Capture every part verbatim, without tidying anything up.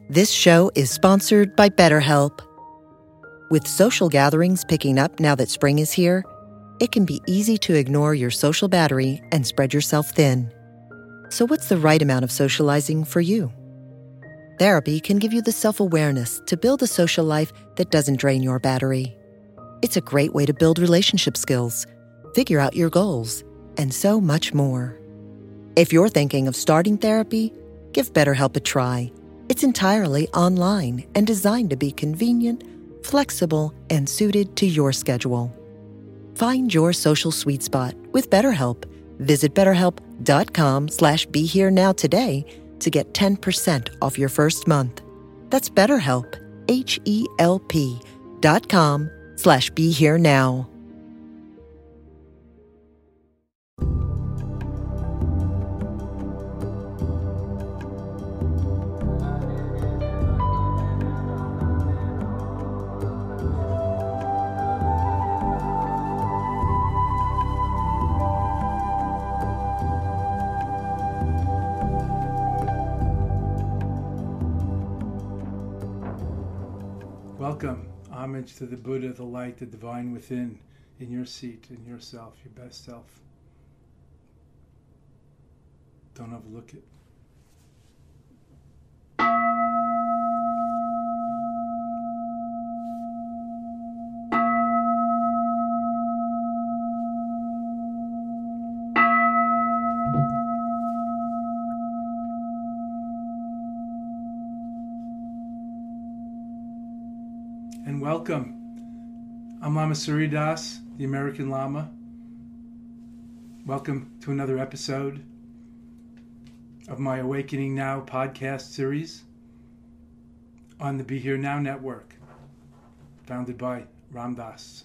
This show is sponsored by BetterHelp. With social gatherings picking up now that spring is here, it can be easy to ignore your social battery and spread yourself thin. So what's the right amount of socializing for you? Therapy can give you the self-awareness to build a social life that doesn't drain your battery. It's a great way to build relationship skills, figure out your goals, and so much more. If you're thinking of starting therapy, give BetterHelp a try. It's entirely online and designed to be convenient, flexible, and suited to your schedule. Find your social sweet spot with BetterHelp. Visit betterhelp.com slash be here now today to get ten percent off your first month. That's BetterHelp, H E L P dot com slash be here now. Welcome. Homage to the Buddha, the light, the divine within, in your seat, in yourself, your best self. Don't overlook it. And welcome. I'm Lama Surya Das, the American Lama. Welcome to another episode of my Awakening Now podcast series on the Be Here Now network, founded by Ram Dass.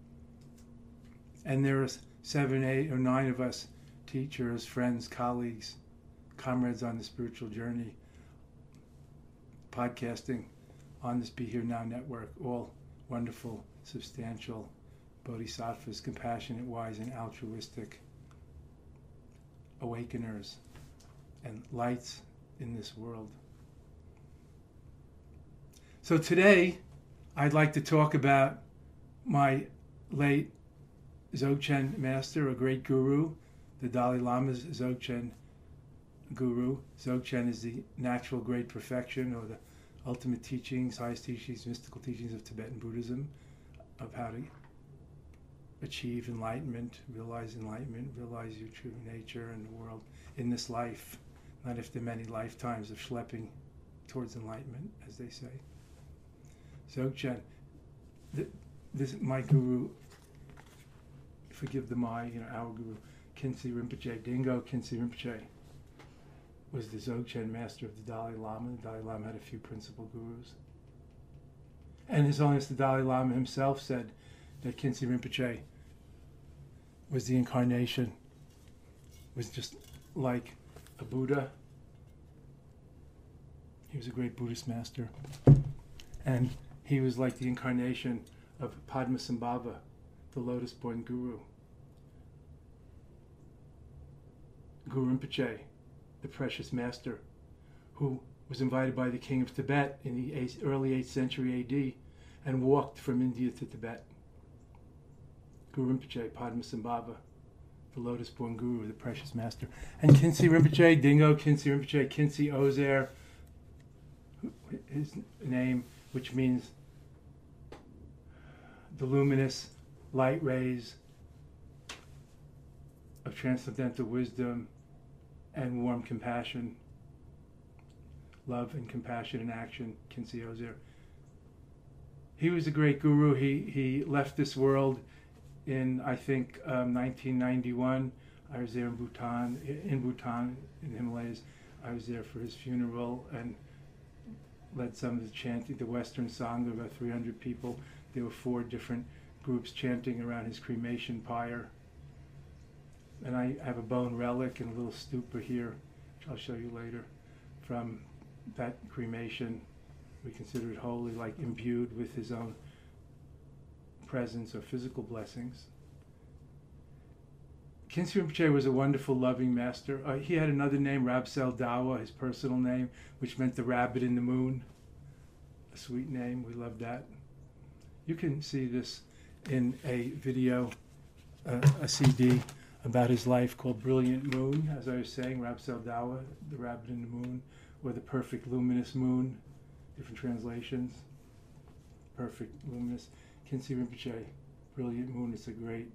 And there are seven, eight, or nine of us, teachers, friends, colleagues, comrades on the spiritual journey, podcasting on this Be Here Now network, all wonderful, substantial bodhisattvas, compassionate, wise, and altruistic awakeners and lights in this world. So today, I'd like to talk about my late Dzogchen master, a great guru, the Dalai Lama's Dzogchen guru. Dzogchen is the natural great perfection, or the ultimate teachings, highest teachings, mystical teachings of Tibetan Buddhism, of how to achieve enlightenment, realize enlightenment, realize your true nature in the world, in this life, not after many lifetimes of schlepping towards enlightenment, as they say. Dzogchen, th- this my guru, forgive the my, you know, our guru, Khyentse Rinpoche, Dingo Khyentse Rinpoche, was the Dzogchen master of the Dalai Lama. The Dalai Lama had a few principal gurus. And His Holiness the Dalai Lama himself said that Khyentse Rinpoche was the incarnation, was just like a Buddha. He was a great Buddhist master. And he was like the incarnation of Padmasambhava, the lotus-born guru. Guru Rinpoche, the precious master, who was invited by the king of Tibet in the eighth, early eighth century A D and walked from India to Tibet. Guru Rinpoche, Padmasambhava, the lotus-born guru, the precious master. And Khyentse Rinpoche, Dingo Khyentse Rinpoche, Khyentse Ozer, his name, which means the luminous light rays of transcendental wisdom and warm compassion, love and compassion in action, Khyentse Ozer. He was a great guru. He he left this world in, I think, um, nineteen ninety-one. I was there in Bhutan, in Bhutan, in the Himalayas. I was there for his funeral and led some of the chanting, the Western Sangha, about three hundred people. There were four different groups chanting around his cremation pyre. And I have a bone relic and a little stupa here, which I'll show you later, from that cremation. We consider it holy, like imbued with his own presence or physical blessings. Khyentse Rinpoche was a wonderful, loving master. Uh, he had another name, Rabsel Dawa, his personal name, which meant the rabbit in the moon. A sweet name, we love that. You can see this in a video, uh, a C D about his life called Brilliant Moon, as I was saying, Rabsel Dawa, the rabbit in the moon, or the perfect luminous moon, different translations. Perfect luminous. Khyentse Rinpoche, Brilliant Moon, it's a great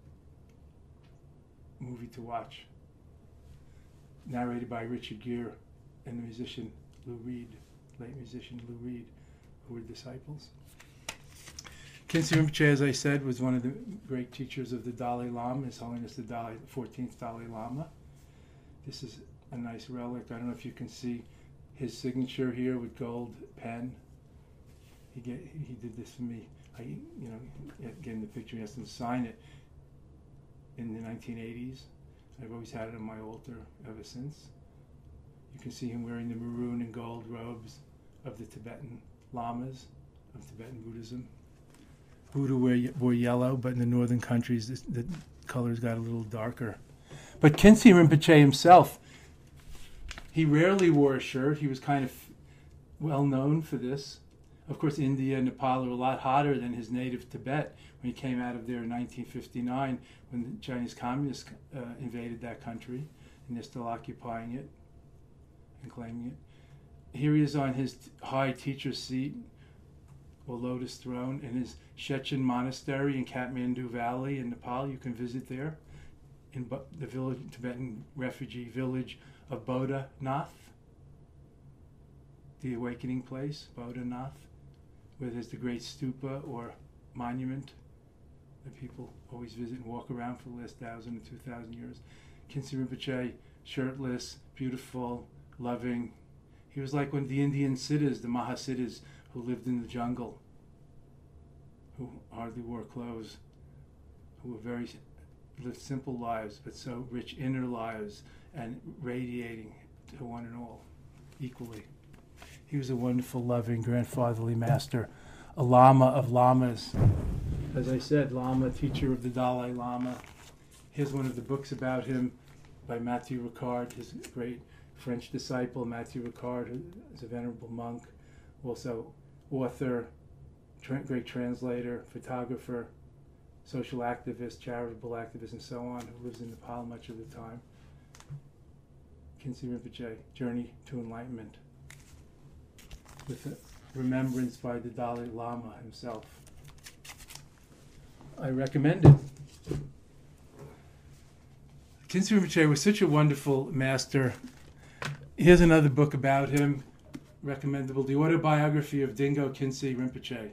movie to watch. Narrated by Richard Gere and the musician Lou Reed, late musician Lou Reed, who were disciples. Khyentse Rinpoche, as I said, was one of the great teachers of the Dalai Lama, His Holiness the Dalai, fourteenth Dalai Lama. This is a nice relic. I don't know if you can see his signature here with gold pen. He get, he did this for me. I, you know, gave him the picture. He has to sign it in the nineteen eighties. I've always had it on my altar ever since. You can see him wearing the maroon and gold robes of the Tibetan Lamas of Tibetan Buddhism. Buddha wore, wore yellow, but in the northern countries, this, the colors got a little darker. But Khyentse Rinpoche himself, he rarely wore a shirt. He was kind of well known for this. Of course, India and Nepal are a lot hotter than his native Tibet when he came out of there in nineteen fifty-nine when the Chinese communists uh, invaded that country, and they're still occupying it and claiming it. Here he is on his high teacher's seat, or lotus throne, in his Shechen Monastery in Kathmandu Valley in Nepal. You can visit there, in the village, Tibetan refugee village of Bodha Nath, the awakening place, Bodha Nath, where there's the great stupa or monument that people always visit and walk around for the last thousand or two thousand years. Khyentse Rinpoche, shirtless, beautiful, loving. He was like one of the Indian Siddhas, the Mahasiddhas, who lived in the jungle, who hardly wore clothes, who were very, lived simple lives, but so rich inner lives and radiating to one and all equally. He was a wonderful, loving, grandfatherly master, a Lama of Lamas. As I said, Lama, teacher of the Dalai Lama. Here's one of the books about him by Matthew Ricard, his great French disciple. Matthew Ricard, who is a venerable monk, also author, tra- great translator, photographer, social activist, charitable activist, and so on, who lives in Nepal much of the time. Khyentse Rinpoche, Journey to Enlightenment, with a remembrance by the Dalai Lama himself. I recommend it. Khyentse Rinpoche was such a wonderful master. Here's another book about him, recommendable, The Autobiography of Dingo Khyentse Rinpoche,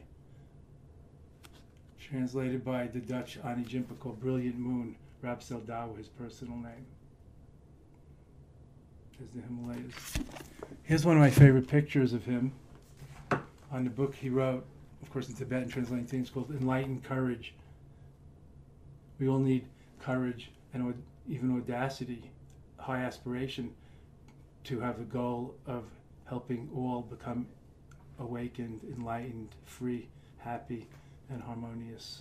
translated by the Dutch Ani Jimpa, called Brilliant Moon, Rabsel Dawa, his personal name. There's the Himalayas. Here's one of my favorite pictures of him on the book he wrote, of course in Tibetan, translating things, called Enlightened Courage. We all need courage and even audacity, high aspiration, to have the goal of helping all become awakened, enlightened, free, happy, and harmonious.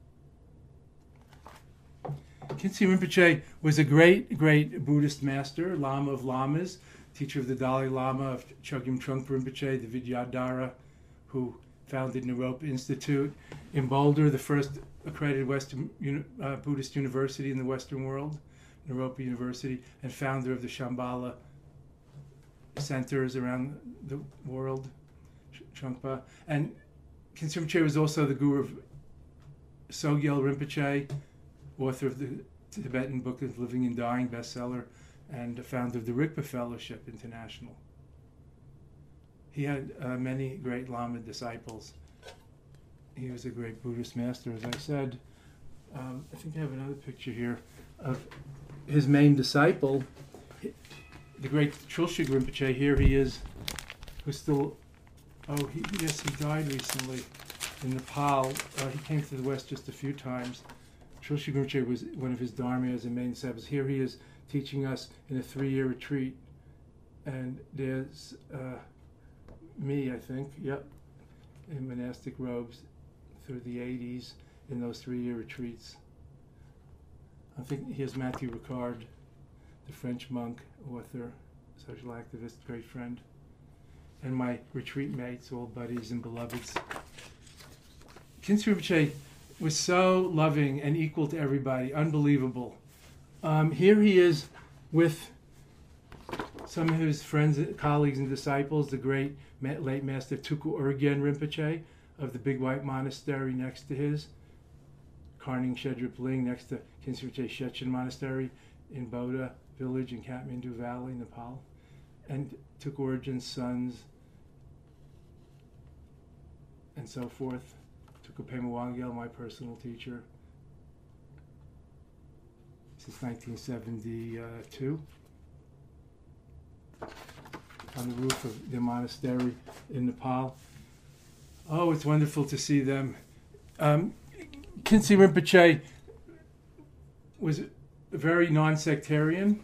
Khyentse Rinpoche was a great, great Buddhist master, Lama of Lamas, teacher of the Dalai Lama, of Chogyam Trungpa Rinpoche, the Vidyadhara, who founded Naropa Institute in Boulder, the first accredited Western uh, Buddhist university in the Western world, Naropa University, and founder of the Shambhala centers around the world, Trungpa. And Khyentse Rinpoche was also the guru of Sogyal Rinpoche, author of the Tibetan Book of Living and Dying bestseller, and the founder of the Rigpa Fellowship International. He had uh, many great Lama disciples. He was a great Buddhist master, as I said. Um, I think I have another picture here of his main disciple, the great Trilshig Rinpoche. Here he is, who's still, oh, he, yes, he died recently in Nepal. Uh, he came to the West just a few times. Trilshig Rinpoche was one of his dharmas and main disciples. Here he is teaching us in a three-year retreat. And there's uh, me, I think, yep, in monastic robes through the eighties in those three-year retreats. I think here's Matthew Ricard, the French monk, author, social activist, great friend. And my retreat mates, all buddies and beloveds. Khyentse Rinpoche was so loving and equal to everybody, unbelievable. Um, here he is with some of his friends, colleagues, and disciples, the great late master Tuku Urgyen Rinpoche of the Big White Monastery next to his, Karning Shedrip Ling next to Khyentse Rinpoche Shechen Monastery in Boda village in Kathmandu Valley, Nepal, and Tuku Urgyen's sons, and so forth. Tuku Pema Wangyal, my personal teacher, since nineteen seventy-two. On the roof of the monastery in Nepal. Oh, it's wonderful to see them. Um, Khyentse Rinpoche was very non-sectarian.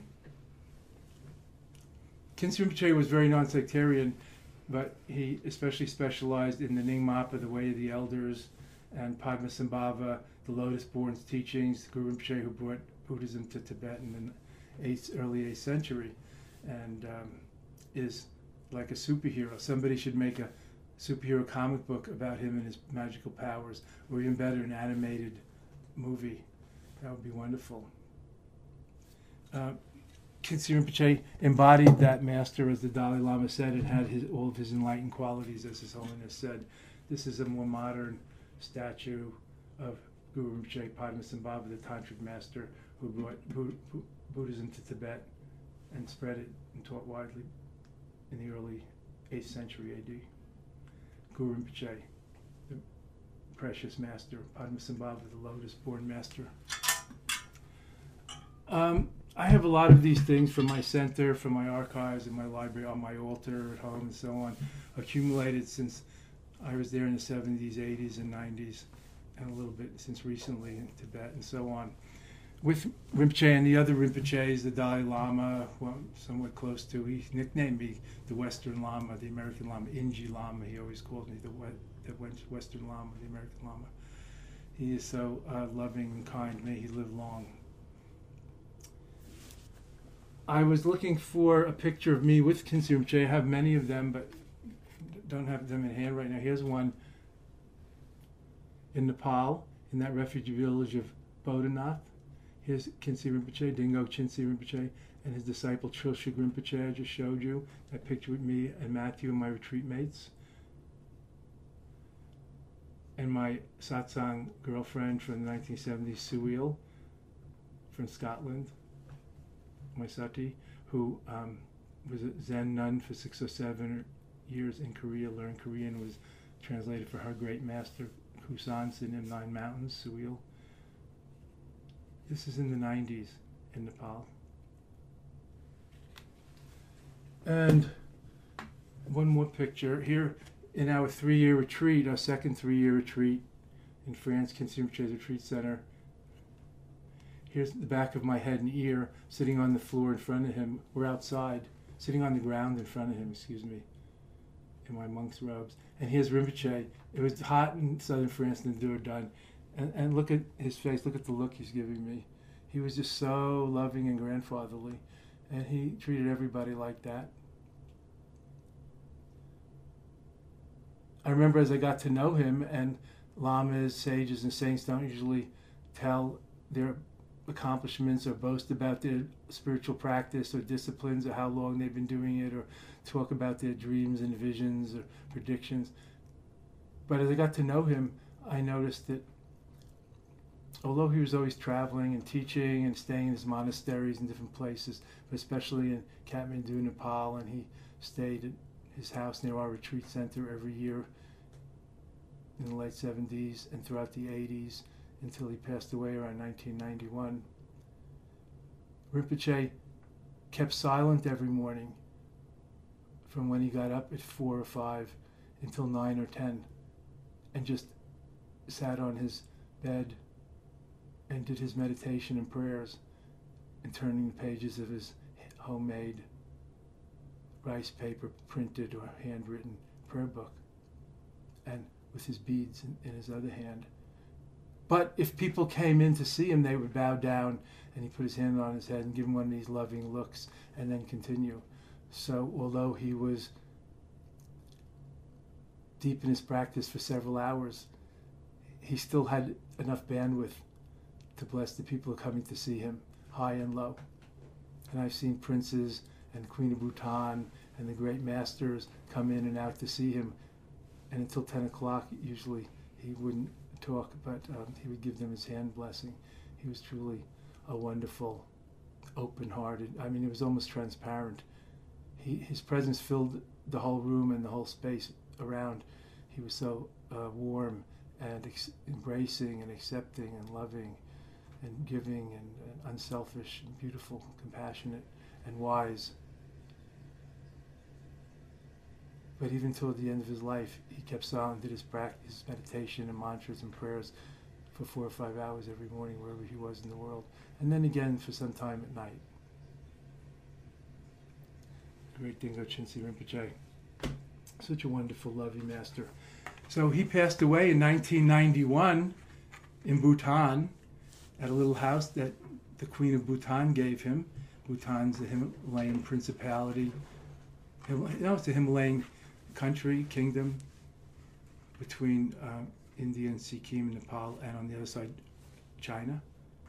Khyentse Rinpoche was very non-sectarian, but he especially specialized in the Nyingmapa, the Way of the Elders, and Padmasambhava, the Lotus-born's teachings, Guru Rinpoche, who brought Buddhism to Tibet in the eighth, early eighth century, and um, is like a superhero. Somebody should make a superhero comic book about him and his magical powers, or even better, an animated movie. That would be wonderful. Uh, Khyentse Rinpoche embodied that master, as the Dalai Lama said, and had his, all of his enlightened qualities, as His Holiness said. This is a more modern statue of Guru Rinpoche Padmasambhava, the Tantric master who brought Bu- Bu- Buddhism to Tibet and spread it and taught widely in the early eighth century A D. Guru Rinpoche, the precious master, Padmasambhava, the lotus-born master. Um, I have a lot of these things from my center, from my archives, in my library, on my altar at home, and so on, accumulated since I was there in the seventies, eighties, and nineties, and a little bit since recently in Tibet, and so on. With Rinpoche and the other Rinpoches, the Dalai Lama, who I'm somewhat close to, he nicknamed me the Western Lama, the American Lama, Inji Lama. He always called me the, the Western Lama, the American Lama. He is so uh, loving and kind. May he live long. I was looking for a picture of me with Khyentse Rinpoche. I have many of them, but don't have them in hand right now. Here's one in Nepal, in that refugee village of Bodhanath. Here's Khyentse Rinpoche, Dingo Khyentse Rinpoche, and his disciple Trilshig Rinpoche I just showed you. That picture with me and Matthew and my retreat mates. And my satsang girlfriend from the nineteen seventies, Suil, from Scotland, my sati, who um, was a Zen nun for six or seven years in Korea, learned Korean, was translated for her great master, Kusan Sin in Nine Mountains, Suil. This is in the nineties in Nepal. And one more picture. Here in our three-year retreat, our second three-year retreat in France, Khyentse Rinpoche's Retreat Center. Here's the back of my head and ear sitting on the floor in front of him. We're outside, sitting on the ground in front of him, excuse me, in my monk's robes. And here's Rinpoche. It was hot in southern France in the Dourdan. And, and look at his face, look at the look he's giving me. He was just so loving and grandfatherly, and he treated everybody like that. I remember as I got to know him, and lamas, sages, and saints don't usually tell their accomplishments or boast about their spiritual practice or disciplines or how long they've been doing it or talk about their dreams and visions or predictions. But as I got to know him, I noticed that although he was always traveling and teaching and staying in his monasteries in different places, but especially in Kathmandu, Nepal, and he stayed at his house near our retreat center every year in the late seventies and throughout the eighties until he passed away around nineteen ninety-one. Rinpoche kept silent every morning from when he got up at four or five until nine or ten, and just sat on his bed and did his meditation and prayers and turning the pages of his homemade rice paper printed or handwritten prayer book, and with his beads in, in his other hand. But if people came in to see him, they would bow down, and he put his hand on his head and give him one of these loving looks and then continue. So although he was deep in his practice for several hours, he still had enough bandwidth to bless the people coming to see him, high and low. And I've seen princes and Queen of Bhutan and the great masters come in and out to see him. And until ten o'clock, usually, he wouldn't talk, but um, he would give them his hand blessing. He was truly a wonderful, open-hearted, I mean, it was almost transparent. He, his presence filled the whole room and the whole space around. He was so uh, warm and ex- embracing and accepting and loving and giving and, and unselfish and beautiful, compassionate and wise. But even till the end of his life, he kept silent, did his practice, meditation and mantras and prayers for four or five hours every morning wherever he was in the world. And then again for some time at night. Great Dingo Chinsi Rinpoche. Such a wonderful, loving master. So he passed away in nineteen ninety-one in Bhutan at a little house that the Queen of Bhutan gave him. Bhutan's a Himalayan principality. You know, it's a Himalayan country, kingdom between um, India and Sikkim and Nepal, and on the other side, China.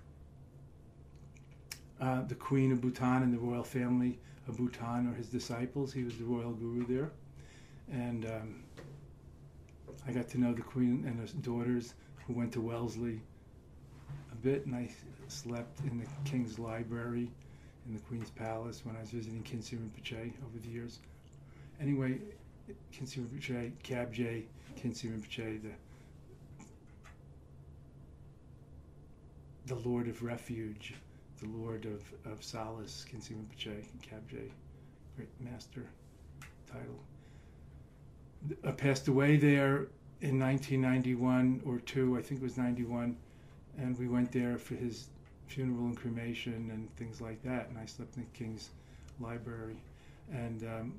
Uh, the Queen of Bhutan and the royal family of Bhutan are his disciples. He was the royal guru there. And um, I got to know the Queen and her daughters, who went to Wellesley a bit, and I slept in the King's Library in the Queen's Palace when I was visiting Khyentse Rinpoche over the years. Anyway, Khyentse Rinpoche, Kabje, Khyentse Rinpoche, the the Lord of Refuge, the Lord of, of Solace, Khyentse Rinpoche, Kabje, great master title. Uh, passed away there in nineteen ninety-one or two, I think it was ninety-one, and we went there for his funeral and cremation and things like that, and I slept in the King's Library and um,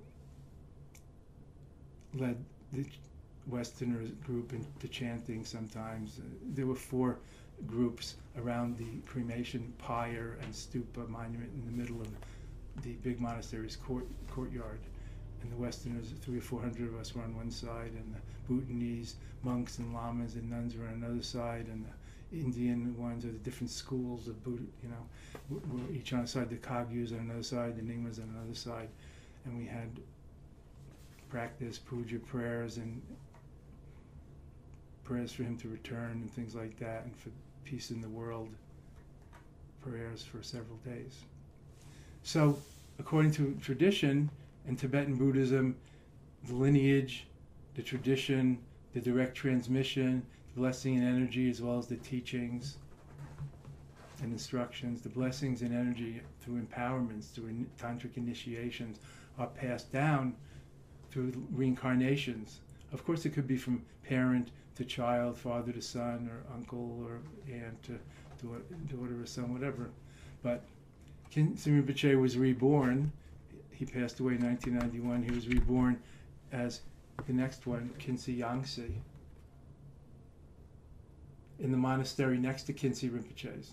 led the Westerners group into chanting sometimes. Uh, there were four groups around the cremation pyre and stupa monument in the middle of the big monastery's court, courtyard. And the Westerners, three or four hundred of us were on one side, and the Bhutanese monks and lamas and nuns were on another side, and the Indian ones are the different schools of Buddha, you know, were each on a side. The Kagyus on another side, the Nyingmas on another side, and we had practice, puja, prayers, and prayers for him to return and things like that, and for peace in the world, prayers for several days. So, according to tradition, in Tibetan Buddhism, the lineage, the tradition, the direct transmission, the blessing and energy, as well as the teachings and instructions, the blessings and energy through empowerments, through tantric initiations, are passed down through reincarnations. Of course, it could be from parent to child, father to son, or uncle or aunt to daughter or son, whatever. But Khyentse Rinpoche was reborn. He passed away in nineteen ninety-one. He was reborn as the next one, Khyentse Yangtze, in the monastery next to Khyentse Rinpoche's.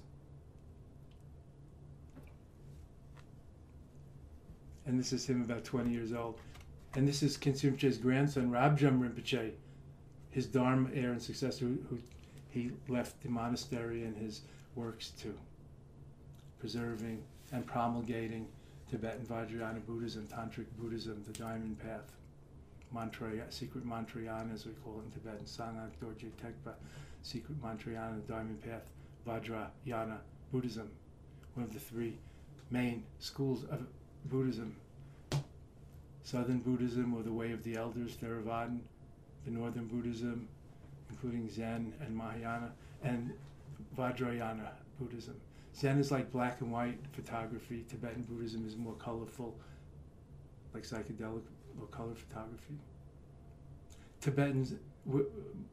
And this is him about twenty years old. And this is Khyentse Rinpoche's grandson, Rabjam Rinpoche, his Dharma heir and successor, who, who he left the monastery and his works to, preserving and promulgating Tibetan Vajrayana Buddhism, Tantric Buddhism, the Diamond Path, Mantraya, secret Mantrayana, as we call it in Tibetan, Sangak Dorje Tekpa, secret Mantrayana, the Diamond Path, Vajrayana Buddhism, one of the three main schools of Buddhism. Southern Buddhism, or the Way of the Elders, Theravadan, the Northern Buddhism, including Zen and Mahayana, and Vajrayana Buddhism. Zen is like black and white photography. Tibetan Buddhism is more colorful, like psychedelic or color photography. Tibetans, w-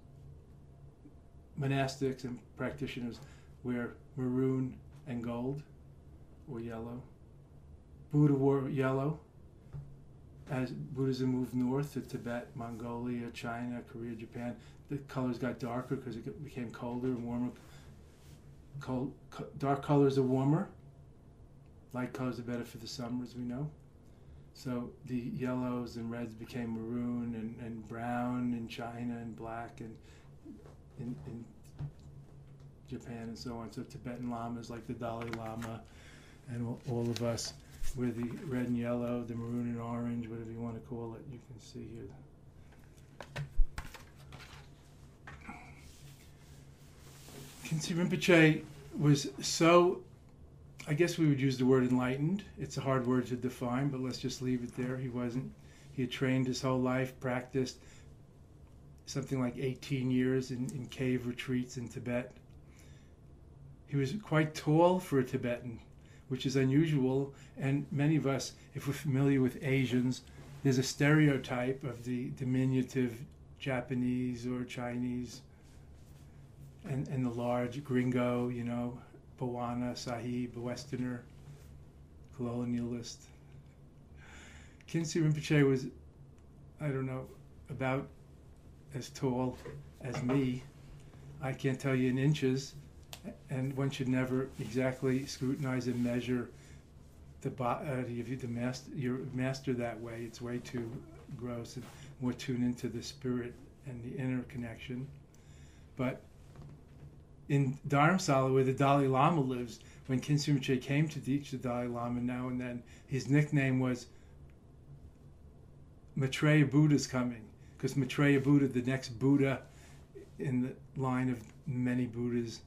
monastics and practitioners wear maroon and gold, or yellow. Buddha wore yellow. As Buddhism moved north to Tibet, Mongolia, China, Korea, Japan, the colors got darker because it became colder and warmer cold, co- dark colors are warmer. Light colors are better for the summer, as we know. So the yellows and reds became maroon and, and brown in China and black and in, in Japan and so on. So Tibetan lamas like the Dalai Lama and all, all of us, we're the red and yellow, the maroon and orange, whatever you want to call it. You can see here. Khyentse Rinpoche was so, I guess we would use the word enlightened. It's a hard word to define, but let's just leave it there. He wasn't. He had trained his whole life, practiced something like eighteen years in, in cave retreats in Tibet. He was quite tall for a Tibetan, which is unusual, and many of us, if we're familiar with Asians, there's a stereotype of the diminutive Japanese or Chinese and, and the large gringo, you know, Bawana, Sahib, a Westerner, colonialist. Khyentse Rinpoche was, I don't know, about as tall as me. I can't tell you in inches, and one should never exactly scrutinize and measure the body of the master, your master that way. It's way too gross and more tuned into the spirit and the inner connection. But in Dharamsala, where the Dalai Lama lives, when Khyentse Rinpoche came to teach the Dalai Lama now and then, his nickname was Maitreya Buddha's coming, because Maitreya Buddha, the next Buddha in the line of many Buddhas,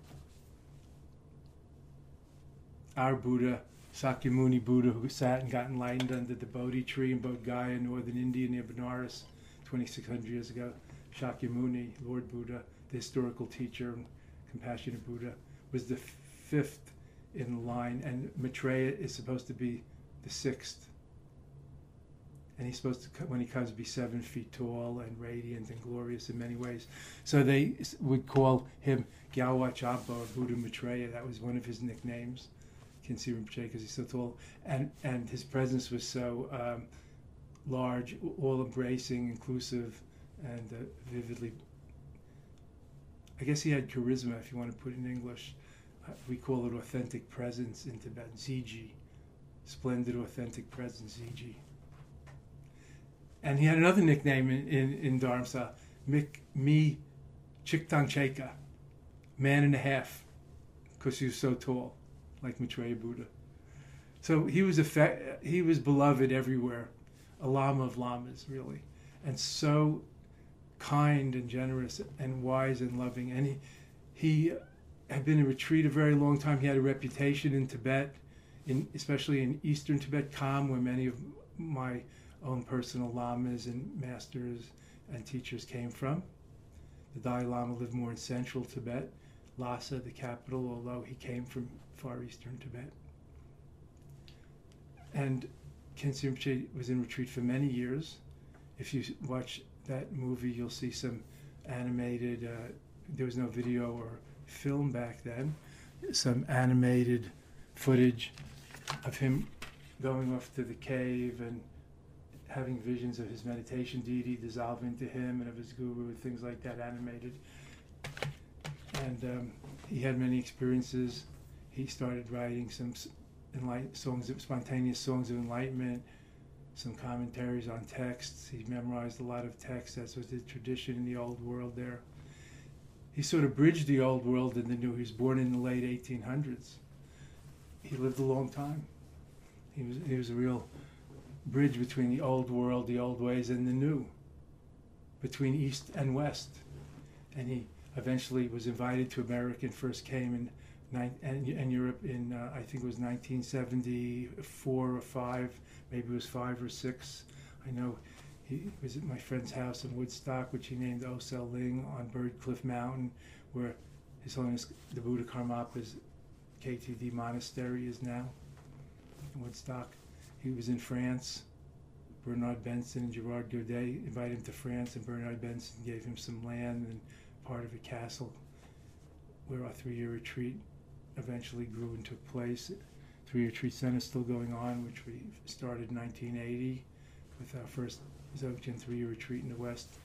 our Buddha, Sakyamuni Buddha, who sat and got enlightened under the Bodhi tree in Bodh Gaya, in northern India near Benares, twenty-six hundred years ago. Shakyamuni, Lord Buddha, the historical teacher, Compassionate Buddha, was the fifth in line, and Maitreya is supposed to be the sixth. And he's supposed to, when he comes, be seven feet tall and radiant and glorious in many ways. So they would call him Gyalwa Champa, or Buddha Maitreya. That was one of his nicknames, Khyentse Rinpoche, because he's so tall. And, and his presence was so um, large, all-embracing, inclusive, and uh, vividly. I guess he had charisma, if you want to put it in English. Uh, we call it authentic presence in Tibetan, Ziji. Splendid, authentic presence, Ziji. And he had another nickname in, in, in Dharamsala, Mik, Mi Chiktang Cheka, man and a half, because he was so tall, like Maitreya Buddha. So he was a he was beloved everywhere, a lama of lamas, really, and so kind and generous and wise and loving. And he, he had been in retreat a very long time. He had a reputation in Tibet, in especially in eastern Tibet, Kham, where many of my own personal lamas and masters and teachers came from. The Dalai Lama lived more in central Tibet, Lhasa, the capital, although he came from far eastern Tibet. And Khyentse Rinpoche was in retreat for many years. If you watch that movie, you'll see some animated, uh, there was no video or film back then, some animated footage of him going off to the cave and having visions of his meditation deity dissolve into him and of his guru and things like that, animated. And um, he had many experiences. He started writing some enlight- songs, of, spontaneous songs of enlightenment, some commentaries on texts. He memorized a lot of texts, as was the tradition in the old world there. He sort of bridged the old world and the new. He was born in the late eighteen hundreds. He lived a long time. He was, he was a real bridge between the old world, the old ways, and the new, between East and West. And he eventually was invited to America and first came in and, and Europe in, uh, I think it was nineteen seventy-four or five, maybe it was five or six. I know he was at my friend's house in Woodstock, which he named Osel Ling, on Bird Cliff Mountain, where His Holiness the Buddha Karmapa's K T D monastery is now, in Woodstock. He was in France. Bernard Benson and Gerard Godet invited him to France, and Bernard Benson gave him some land and part of a castle where our three-year retreat eventually grew and took place. Three-year retreat center is still going on, which we started in nineteen eighty with our first Dzogchen three-year retreat in the West.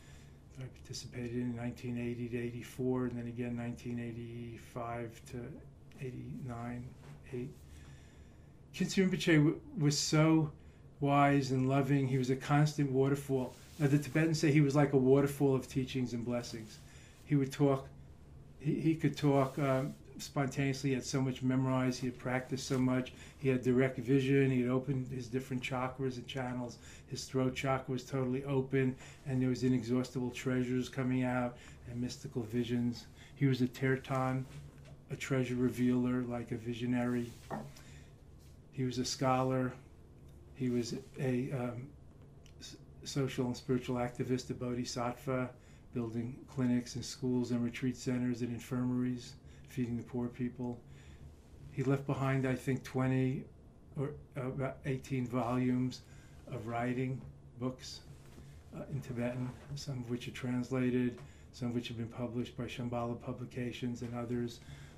I participated in nineteen eighty to eighty-four, and then again nineteen eighty-five to eighty-nine, eight. Khyentse Rinpoche w- was so wise and loving. He was a constant waterfall. Now, the Tibetans say he was like a waterfall of teachings and blessings. He would talk, he, he could talk um, spontaneously. He had so much memorized. He had practiced so much. He had direct vision. He had opened his different chakras and channels. His throat chakra was totally open, and there was inexhaustible treasures coming out and mystical visions. He was a tertan, a treasure revealer, like a visionary. He was a scholar. He was a um, s- social and spiritual activist, a bodhisattva, building clinics and schools and retreat centers and infirmaries, feeding the poor people. He left behind, I think, twenty or uh, about eighteen volumes of writing, books uh, in Tibetan, some of which are translated, some of which have been published by Shambhala Publications and others.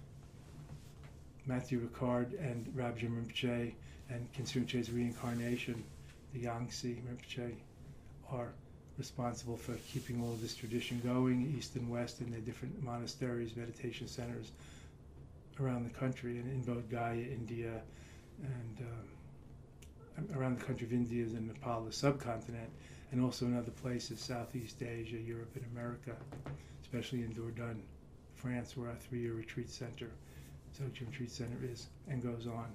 Matthew Ricard and Rabjam Rinpoche and Khyentse Rinpoche's reincarnation, the Yangtze Rinpoche, are responsible for keeping all of this tradition going, east and west, in their different monasteries, meditation centers around the country, and in Bodh Gaya, India, and um, around the country of India and Nepal, the subcontinent, and also in other places, Southeast Asia, Europe, and America, especially in Dordogne, France, where our three-year retreat center, Dzogchen Retreat Center, is, and goes on.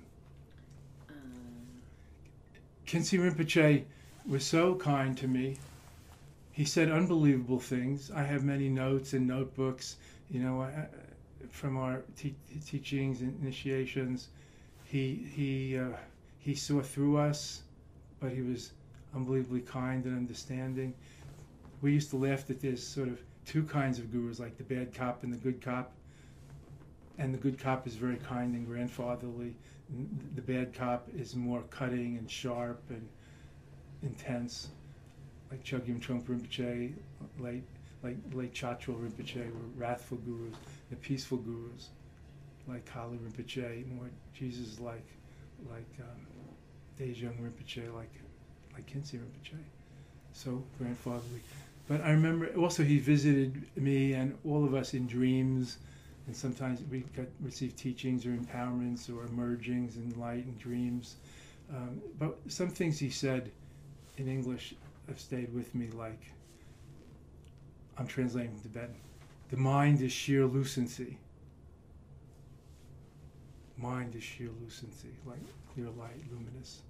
Um. Khyentse Rinpoche was so kind to me. He said unbelievable things. I have many notes and notebooks, you know, I, from our te- teachings and initiations. He he uh, he saw through us, but he was unbelievably kind and understanding. We used to laugh that there's sort of two kinds of gurus, like the bad cop and the good cop. And the good cop is very kind and grandfatherly. The bad cop is more cutting and sharp and intense, like Chogyam Trungpa Rinpoche, late, like late Chatrul Rinpoche, were wrathful gurus. The peaceful gurus, like Kali Rinpoche, more Jesus-like, like um, Dejung Rinpoche, like like Khyentse Rinpoche. So grandfatherly. But I remember also he visited me and all of us in dreams. And sometimes we got received teachings or empowerments or emergings in light and dreams. Um, but some things he said in English have stayed with me, like, I'm translating from Tibetan, the mind is sheer lucency. Mind is sheer lucency, like clear light, luminous.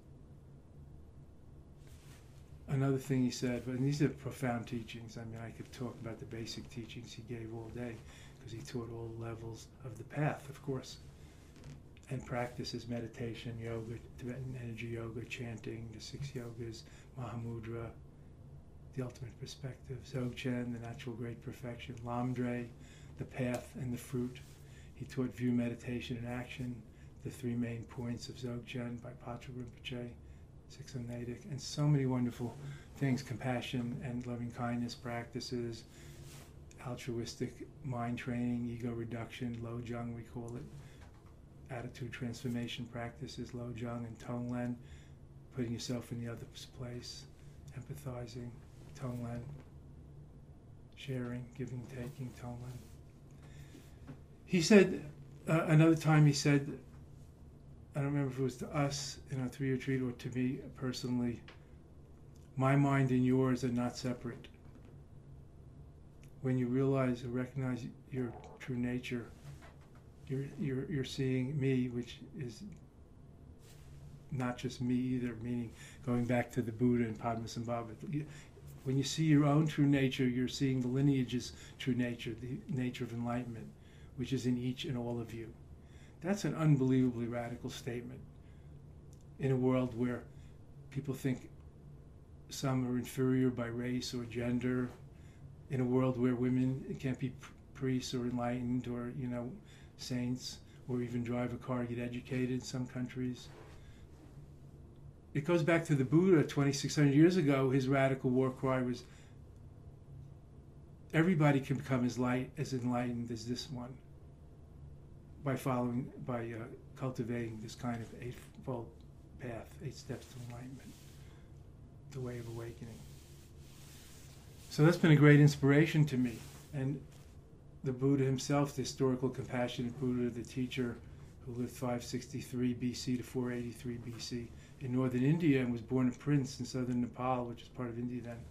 Another thing he said, but these are profound teachings. I mean, I could talk about the basic teachings he gave all day, because he taught all levels of the path, of course, and practices meditation, yoga, Tibetan energy yoga, chanting, the six yogas, Mahamudra, the ultimate perspective, Dzogchen, the natural great perfection, Lamdre, the path and the fruit. He taught view, meditation, and action, the three main points of Dzogchen by Patrul Rinpoche, Sixon Naidik, and so many wonderful things, compassion and loving kindness practices, altruistic mind training, ego reduction, Lojong we call it, attitude transformation practices, Lojong and Tonglen, putting yourself in the other's place, empathizing, Tonglen, sharing, giving, taking, Tonglen. He said, uh, another time he said, I don't remember if it was to us in our three-year retreat or to me personally, my mind and yours are not separate. When you realize or recognize your true nature, you're, you're, you're seeing me, which is not just me either, meaning going back to the Buddha and Padmasambhava. When you see your own true nature, you're seeing the lineage's true nature, the nature of enlightenment, which is in each and all of you. That's an unbelievably radical statement in a world where people think some are inferior by race or gender, in a world where women can't be priests or enlightened or, you know, saints, or even drive a car, get educated in some countries. It goes back to the Buddha twenty-six hundred years ago. His radical war cry was, everybody can become as light, as enlightened as this one by following, by uh, cultivating this kind of eightfold path, eight steps to enlightenment, the way of awakening. So that's been a great inspiration to me. And the Buddha himself, the historical compassionate Buddha, the teacher who lived five sixty-three B C to four eighty-three B C in northern India and was born a prince in southern Nepal, which is part of India then.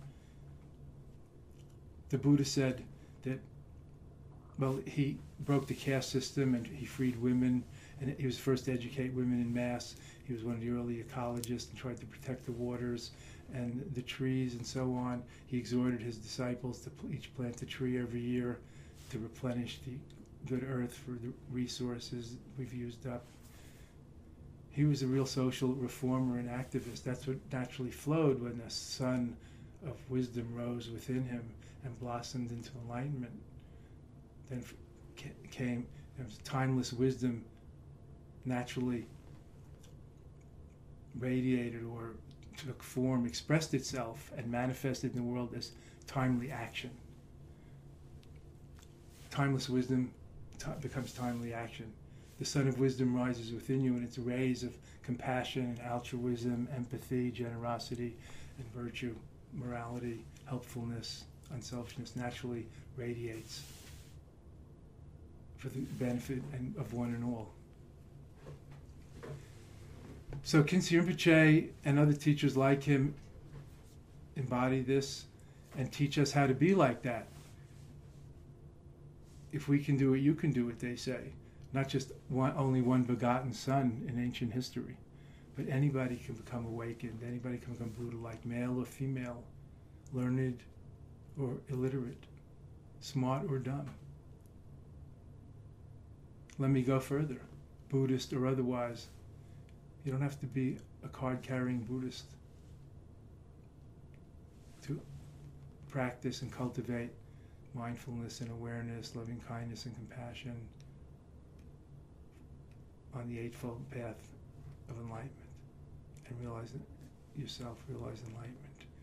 The Buddha said that, well, he broke the caste system and he freed women, and he was the first to educate women in mass. He was one of the early ecologists and tried to protect the waters and the trees and so on. He exhorted his disciples to each plant a tree every year to replenish the good earth for the resources we've used up. He was a real social reformer and activist. That's what naturally flowed when the sun of wisdom rose within him and blossomed into enlightenment. Then came there was timeless wisdom naturally radiated or took form, expressed itself, and manifested in the world as timely action. Timeless wisdom t- becomes timely action. The sun of wisdom rises within you, and its rays of compassion and altruism, empathy, generosity, and virtue, morality, helpfulness, unselfishness naturally radiates for the benefit and of one and all. So Khyentse Rinpoche and other teachers like him embody this and teach us how to be like that. If we can do it, you can do it, they say. Not just one, only one begotten son in ancient history, but anybody can become awakened. Anybody can become Buddha-like, male or female, learned or illiterate, smart or dumb. Let me go further, Buddhist or otherwise. You don't have to be a card-carrying Buddhist to practice and cultivate mindfulness and awareness, loving kindness and compassion on the Eightfold Path of enlightenment, and realize yourself, realize enlightenment.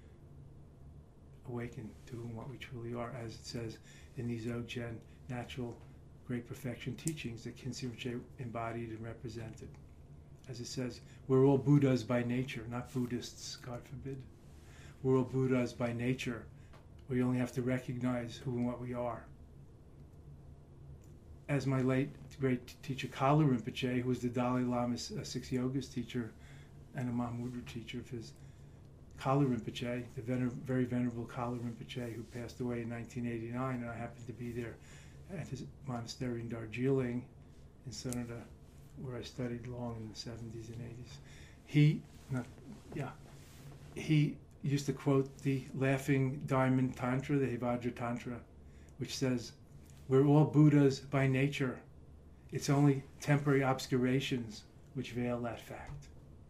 Awaken to what we truly are, as it says in these Dzogchen natural great perfection teachings that Khyentse Rinpoche embodied and represented. As it says, we're all Buddhas by nature, not Buddhists, God forbid. We're all Buddhas by nature. We only have to recognize who and what we are. As my late great teacher Kalu Rinpoche, who was the Dalai Lama's uh, Six Yogas teacher and a Mahamudra teacher of his, Kalu Rinpoche, the vener- very venerable Kalu Rinpoche, who passed away in nineteen eighty-nine, and I happened to be there at his monastery in Darjeeling in Sonada, where I studied long in the seventies and eighties. He, not, yeah, he used to quote the Laughing Diamond Tantra, the Hevajra Tantra, which says, we're all Buddhas by nature. It's only temporary obscurations which veil that fact.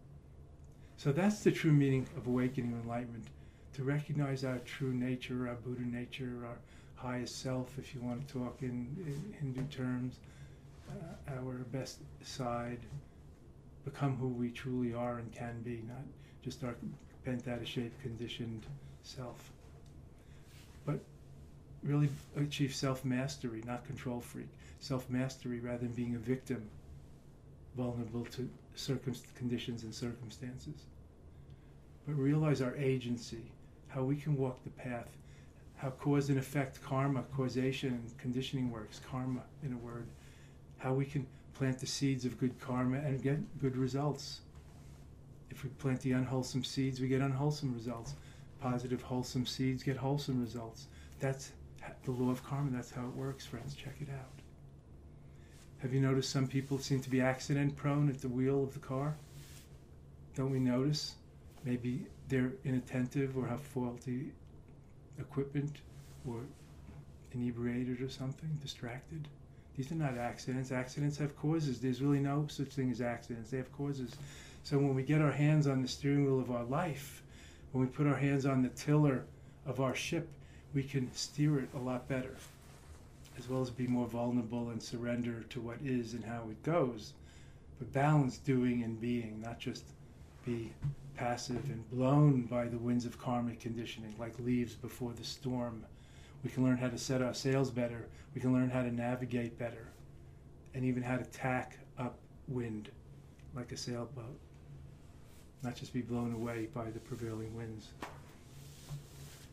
So that's the true meaning of awakening and enlightenment, to recognize our true nature, our Buddha nature, our highest self, if you want to talk in, in Hindu terms, uh, our best side, become who we truly are and can be, not just our bent out of shape, conditioned self. But really achieve self-mastery, not control freak. Self-mastery rather than being a victim, vulnerable to circum- conditions and circumstances. But realize our agency, how we can walk the path, how cause and effect, karma, causation and conditioning works, karma in a word, how we can plant the seeds of good karma and get good results. If we plant the unwholesome seeds, we get unwholesome results. Positive, wholesome seeds get wholesome results. That's the law of karma. That's how it works, friends. Check it out. Have you noticed some people seem to be accident prone at the wheel of the car? Don't we notice? Maybe they're inattentive or have faulty equipment or inebriated or something, distracted. These are not accidents. Accidents have causes. There's really no such thing as accidents. They have causes. So when we get our hands on the steering wheel of our life, when we put our hands on the tiller of our ship, we can steer it a lot better, as well as be more vulnerable and surrender to what is and how it goes. But balance doing and being, not just be passive and blown by the winds of karmic conditioning, like leaves before the storm. We can learn how to set our sails better. We can learn how to navigate better, and even how to tack upwind like a sailboat, not just be blown away by the prevailing winds.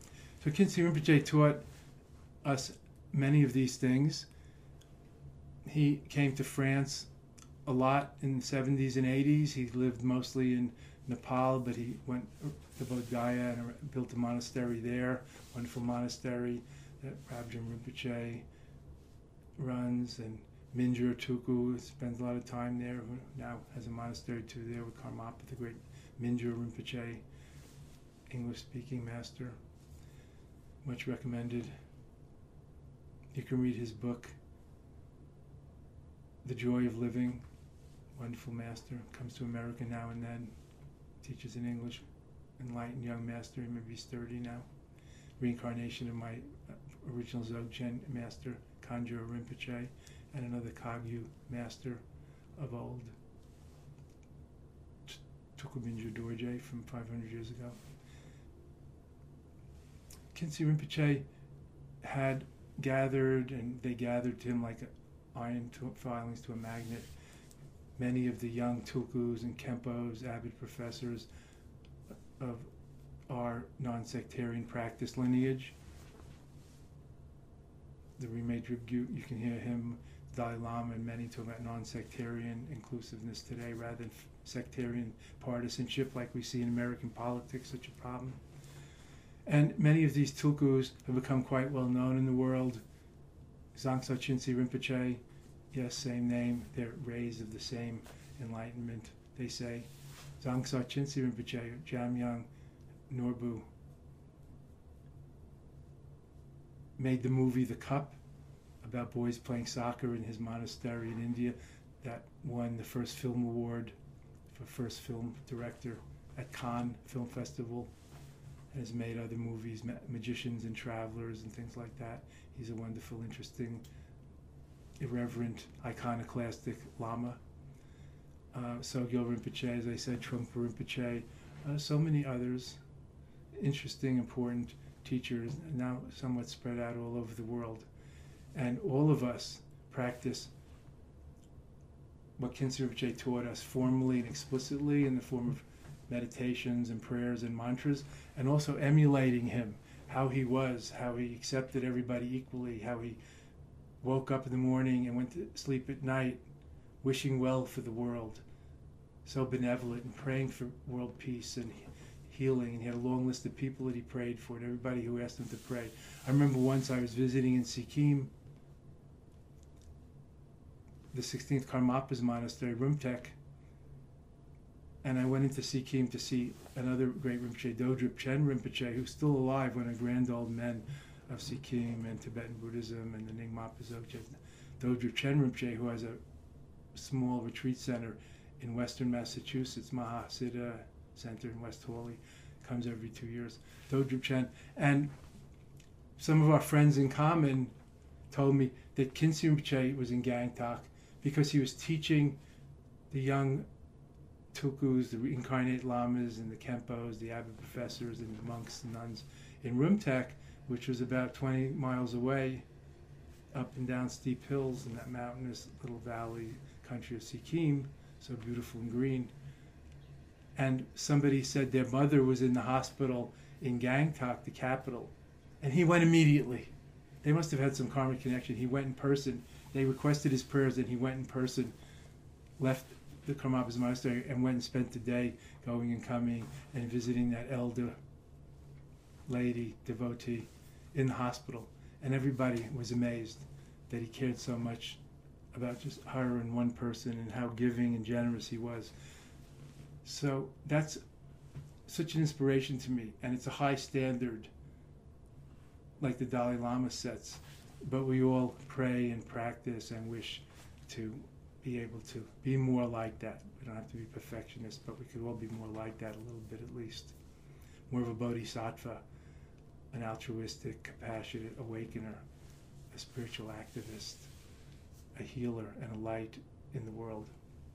So Khyentse Rinpoche taught us many of these things. He came to France a lot in the seventies and eighties. He lived mostly in Nepal, but he went to Bodh Gaya and built a monastery there, wonderful monastery that Rabjam Rinpoche runs, and Mingyur Tuku spends a lot of time there, who now has a monastery too there with Karmapa, the great Mingyur Rinpoche, English-speaking master. Much recommended. You can read his book, The Joy of Living. Wonderful master. Comes to America now and then. Teaches in English. Enlightened young master. Maybe he's thirty now. Reincarnation of my original Dzogchen master, Kanjur Rinpoche, and another Kagyu master of old, Tuku Mingyur Dorje from five hundred years ago. Khyentse Rinpoche had gathered, and they gathered to him like iron to filings to a magnet, many of the young Tulkus and Khenpos, abbot professors of our non-sectarian practice lineage. The Rimé Dribgyut, you can hear him, Dalai Lama, and many talk about non-sectarian inclusiveness today rather than sectarian partisanship like we see in American politics, such a problem. And many of these tulkus have become quite well known in the world. Zangsa Khyentse Rinpoche, yes, same name, they're rays of the same enlightenment, they say. Zangsa Khyentse Rinpoche, Jamyang Norbu, made the movie The Cup about boys playing soccer in his monastery in India that won the first film award for first film director at Cannes Film Festival. Has made other movies, Ma- Magicians and Travelers and things like that. He's a wonderful, interesting, irreverent, iconoclastic Lama. Uh, Sogyal Rinpoche, as I said, Trungpa Rinpoche, uh, so many others, interesting, important teachers, now somewhat spread out all over the world. And all of us practice what Khyentse Rinpoche taught us formally and explicitly in the form of meditations and prayers and mantras, and also emulating him, how he was, how he accepted everybody equally, how he woke up in the morning and went to sleep at night, wishing well for the world, so benevolent and praying for world peace and healing. And he had a long list of people that he prayed for and everybody who asked him to pray. I remember once I was visiting in Sikkim, the sixteenth Karmapa's monastery, Rumtek, and I went into Sikkim to see another great Rinpoche, Dodrip Chen Rinpoche, who's still alive, one of the grand old men of Sikkim and Tibetan Buddhism and the Nyingmapa Dzogchen. Dodrip Chen Rinpoche, who has a small retreat center in western Massachusetts, Mahasiddha Center in West Hawley, comes every two years. Dodrip Chen. And some of our friends in common told me that Khyentse Rinpoche was in Gangtok because he was teaching the young Tulkus, the reincarnate lamas, and the Khenpos, the abbot professors, and the monks and nuns in Rumtek, which was about twenty miles away, up and down steep hills in that mountainous little valley country of Sikkim, so beautiful and green. And somebody said their mother was in the hospital in Gangtok, the capital, and he went immediately. They must have had some karmic connection. He went in person. They requested his prayers, and he went in person, left the Karmapa's monastery, and went and spent the day going and coming and visiting that elder lady, devotee, in the hospital. And everybody was amazed that he cared so much about just her and one person and how giving and generous he was. So that's such an inspiration to me, and it's a high standard like the Dalai Lama sets, but we all pray and practice and wish to be able to be more like that. We don't have to be perfectionists, but we could all be more like that a little bit at least. More of a bodhisattva, an altruistic, compassionate awakener, a spiritual activist, a healer, and a light in the world.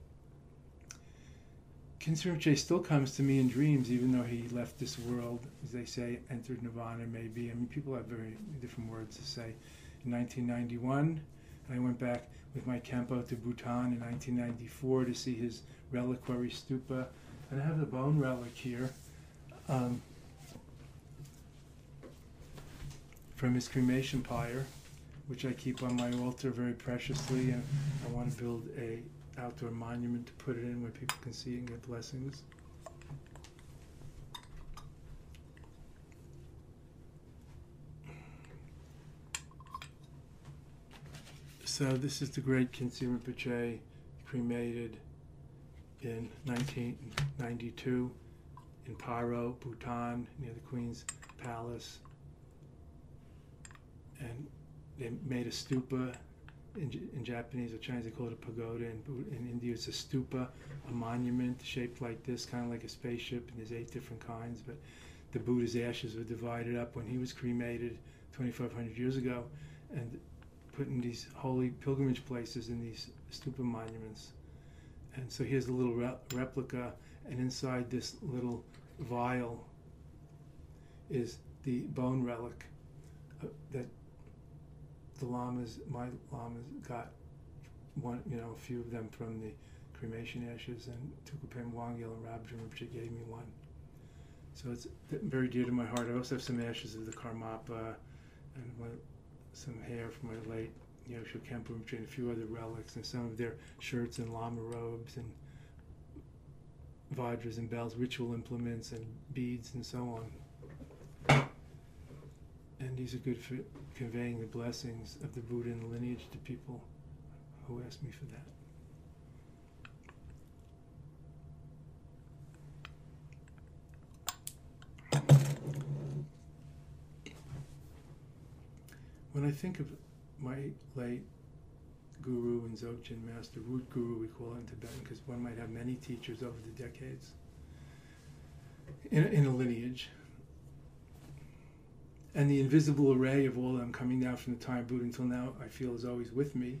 Khyentse Rinpoche still comes to me in dreams, even though he left this world, as they say, entered nirvana maybe. I mean, people have very different words to say. In nineteen ninety-one, I went back with my Khenpo to Bhutan in nineteen ninety-four to see his reliquary stupa. And I have the bone relic here. Um, from his cremation pyre, which I keep on my altar very preciously, and I want to build a outdoor monument to put it in where people can see it and get blessings. So this is the great Khyentse Rinpoche, cremated in nineteen ninety-two in Paro, Bhutan, near the Queen's Palace. And they made a stupa. In, in Japanese or Chinese they call it a pagoda. In, in India it's a stupa, a monument shaped like this, kind of like a spaceship, and there's eight different kinds. But the Buddha's ashes were divided up when he was cremated twenty-five hundred years ago and put in these holy pilgrimage places in these stupa monuments. And so here's a little re- replica, and inside this little vial is the bone relic uh, that the lamas, my lamas, got one, you know, a few of them from the cremation ashes, and Tukupem Wangil and Rabjam Rinpoche gave me one. So it's very dear to my heart. I also have some ashes of the Karmapa and one, some hair from my late Yosho Kempo Rinpoche and a few other relics, and some of their shirts and lama robes and vajras and bells, ritual implements and beads and so on. And these are good for conveying the blessings of the Buddha and the lineage to people who ask me for that. When I think of my late guru and Dzogchen master, root guru we call it in Tibetan, because one might have many teachers over the decades in, in a lineage. And the invisible array of all of them coming down from the time of Buddha until now, I feel is always with me.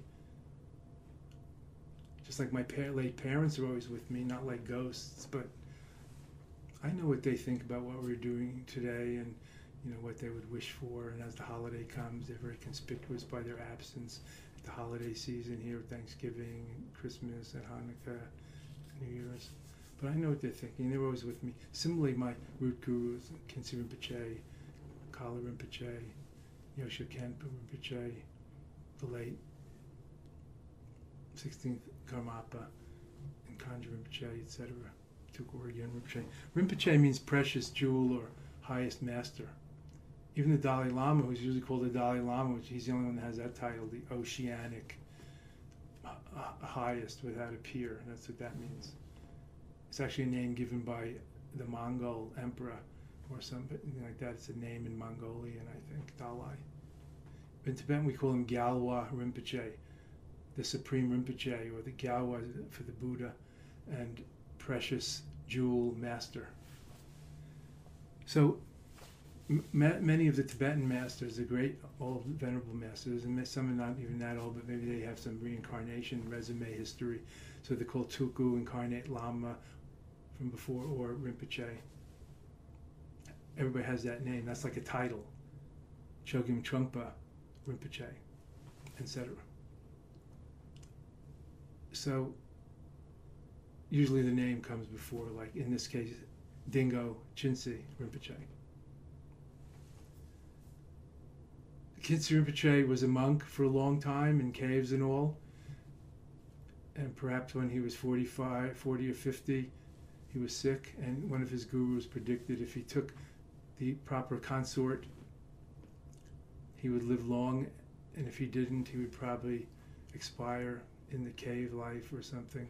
Just like my par- late parents are always with me, not like ghosts, but I know what they think about what we're doing today and, you know, what they would wish for. And as the holiday comes, they're very conspicuous by their absence at the holiday season here, Thanksgiving, Christmas, and Hanukkah, New Year's. But I know what they're thinking. They're always with me. Similarly, my root gurus, Khyentse Rinpoche, Kala Rinpoche, Yosho Kempo Rinpoche, the late sixteenth Karmapa, and Kanji Rinpoche, et cetera. Tukor Yen Rinpoche. Rinpoche means precious jewel or highest master. Even the Dalai Lama, who's usually called the Dalai Lama, which he's the only one that has that title, the oceanic uh, highest without a peer. That's what that means. It's actually a name given by the Mongol emperor or something like that. It's a name in Mongolian, I think, Dalai. In Tibetan, we call him Gyalwa Rinpoche, the Supreme Rinpoche, or the Gyalwa for the Buddha, and precious jewel master. So m- many of the Tibetan masters, the great old venerable masters, and some are not even that old, but maybe they have some reincarnation resume history. So they're called Tulku, incarnate Lama from before, or Rinpoche. Everybody has that name. That's like a title. Chogyam Trungpa Rinpoche, et cetera. So usually the name comes before, like in this case, Dingo Khyentse Rinpoche. Khyentse Rinpoche was a monk for a long time in caves and all. And perhaps when he was forty-five, forty or fifty, he was sick, and one of his gurus predicted if he took the proper consort, he would live long, and if he didn't, he would probably expire in the cave life or something.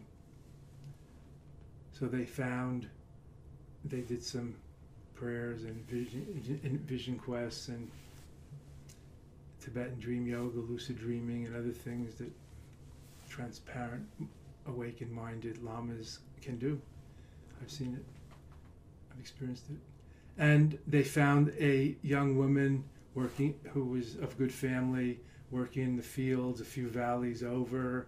So they found, they did some prayers and vision, and vision quests and Tibetan dream yoga, lucid dreaming, and other things that transparent, awakened-minded lamas can do. I've seen it. I've experienced it. And they found a young woman working, who was of good family, working in the fields a few valleys over.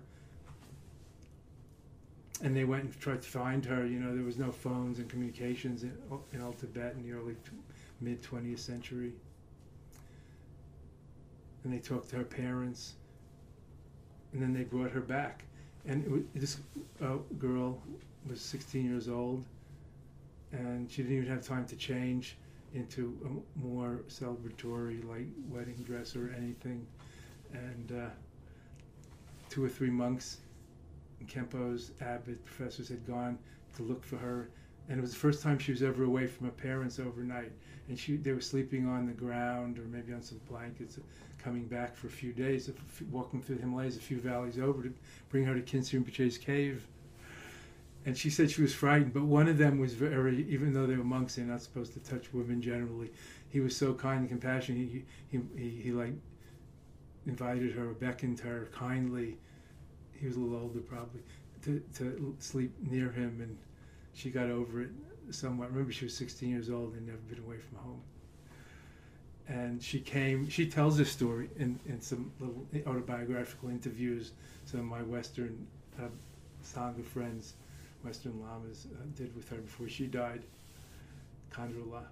And they went and tried to find her. You know, there was no phones and communications in, in Old Tibet in the early mid twentieth century. And they talked to her parents. And then they brought her back. And it was, this uh, girl was sixteen years old, and she didn't even have time to change. into a more celebratory, like wedding dress or anything. And uh, two or three monks, Kempo's abbot professors had gone to look for her, and it was the first time she was ever away from her parents overnight. And she, they were sleeping on the ground or maybe on some blankets, coming back for a few days, walking through the Himalayas, a few valleys over to bring her to Khyentse Rinpoche's cave. And she said she was frightened, but one of them was very, even though they were monks, they're not supposed to touch women generally. He was so kind and compassionate. He, he, he, he like invited her, beckoned her kindly. He was a little older probably, to, to sleep near him, and she got over it somewhat. Remember, she was sixteen years old and never been away from home. And she came, she tells this story in, in some little autobiographical interviews some of my Western uh, Sangha friends, Western Lamas, uh, did with her before she died, Khandrula.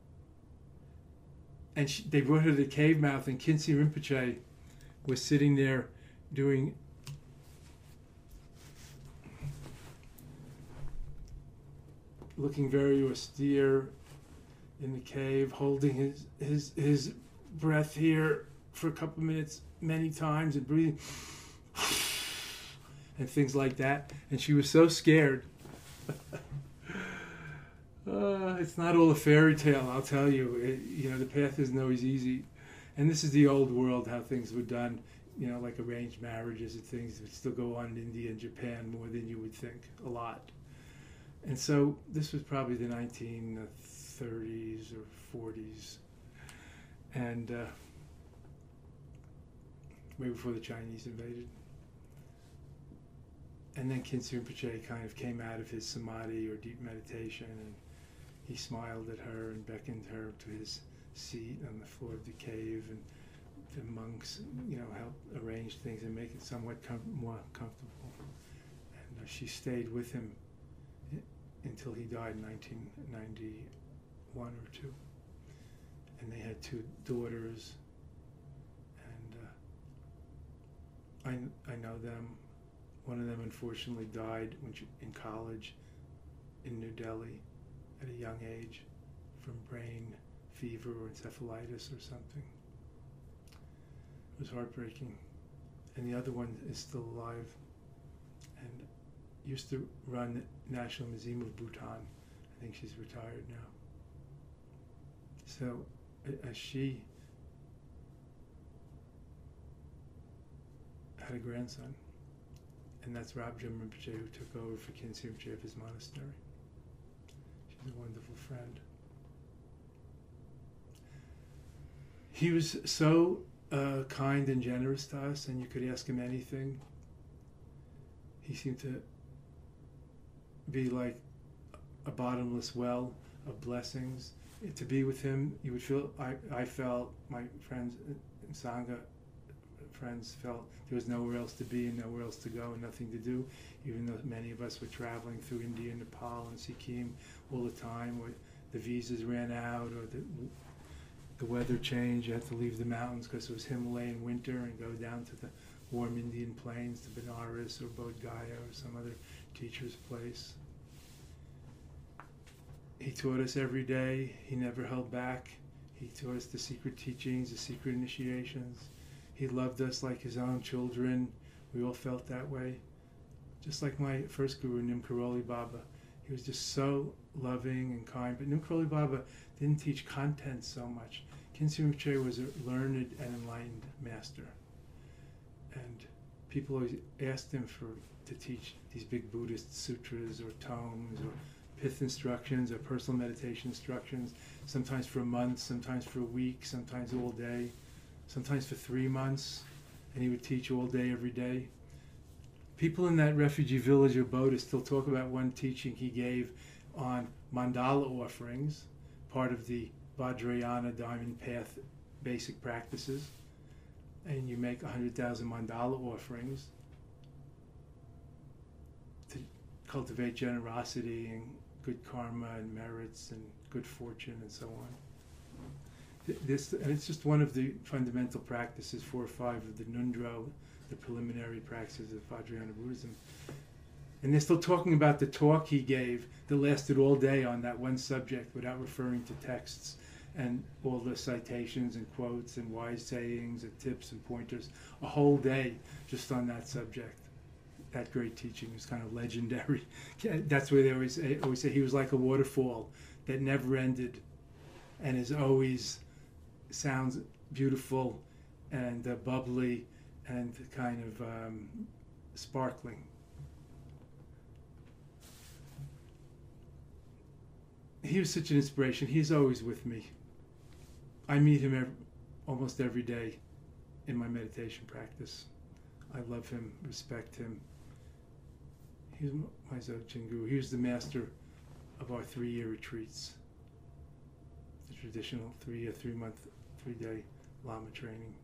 And she, they brought her to the cave mouth, and Khyentse Rinpoche was sitting there doing looking very austere in the cave, holding his, his, his breath here for a couple of minutes many times and breathing and things like that. And she was so scared. uh, it's not all a fairy tale, I'll tell you. It, you know, the path isn't always easy. And this is the old world, how things were done, you know, like arranged marriages and things that still go on in India and Japan more than you would think, a lot. And so this was probably the nineteen thirties or forties, and uh, way before the Chinese invaded. And then Khyentse Rinpoche kind of came out of his samadhi or deep meditation, and he smiled at her and beckoned her to his seat on the floor of the cave, and the monks, you know, helped arrange things and make it somewhat com- more comfortable. And uh, she stayed with him until he died in nineteen ninety-one or two. And they had two daughters, and uh, I, I know them. One of them unfortunately died when she, in college in New Delhi at a young age from brain fever or encephalitis or something. It was heartbreaking. And the other one is still alive and used to run the National Museum of Bhutan. I think she's retired now. So as she had a grandson, and that's Rabjam Rinpoche, who took over for Khyentse Rinpoche of his monastery. She's a wonderful friend. He was so uh, kind and generous to us, and you could ask him anything. He seemed to be like a bottomless well of blessings. To be with him, you would feel, I, I felt, my friends, Sangha friends felt there was nowhere else to be and nowhere else to go and nothing to do, even though many of us were traveling through India, Nepal, and Sikkim all the time, or the visas ran out, or the, the weather changed, you had to leave the mountains because it was Himalayan winter, and go down to the warm Indian plains, to Benares or Bodh Gaya or some other teacher's place. He taught us every day. He never held back. He taught us the secret teachings, the secret initiations. He loved us like his own children. We all felt that way. Just like my first guru, Nim Karoli Baba. He was just so loving and kind. But Nim Karoli Baba didn't teach content so much. Khyentse Rinpoche was a learned and enlightened master. And people always asked him for to teach these big Buddhist sutras or tomes or pith instructions or personal meditation instructions, sometimes for a month, sometimes for a week, sometimes all day, sometimes for three months, and he would teach all day, every day. People in that refugee village of Bodha still talk about one teaching he gave on mandala offerings, part of the Vajrayana Diamond Path basic practices, and you make one hundred thousand mandala offerings to cultivate generosity and good karma and merits and good fortune and so on. This, and it's just one of the fundamental practices, four or five of the Nundro, the preliminary practices of Vajrayana Buddhism. And they're still talking about the talk he gave that lasted all day on that one subject without referring to texts. and all the citations and quotes and wise sayings and tips and pointers, a whole day just on that subject. That great teaching is kind of legendary. That's where they always say, always say he was like a waterfall that never ended and is always sounds beautiful and uh, bubbly and kind of um, sparkling. He was such an inspiration. He's always with me. I meet him every, almost every day in my meditation practice. I love him, respect him. He's my Dzogchen guru. He was the master of our three-year retreats, the traditional three-year, three-month, three-day Lama training.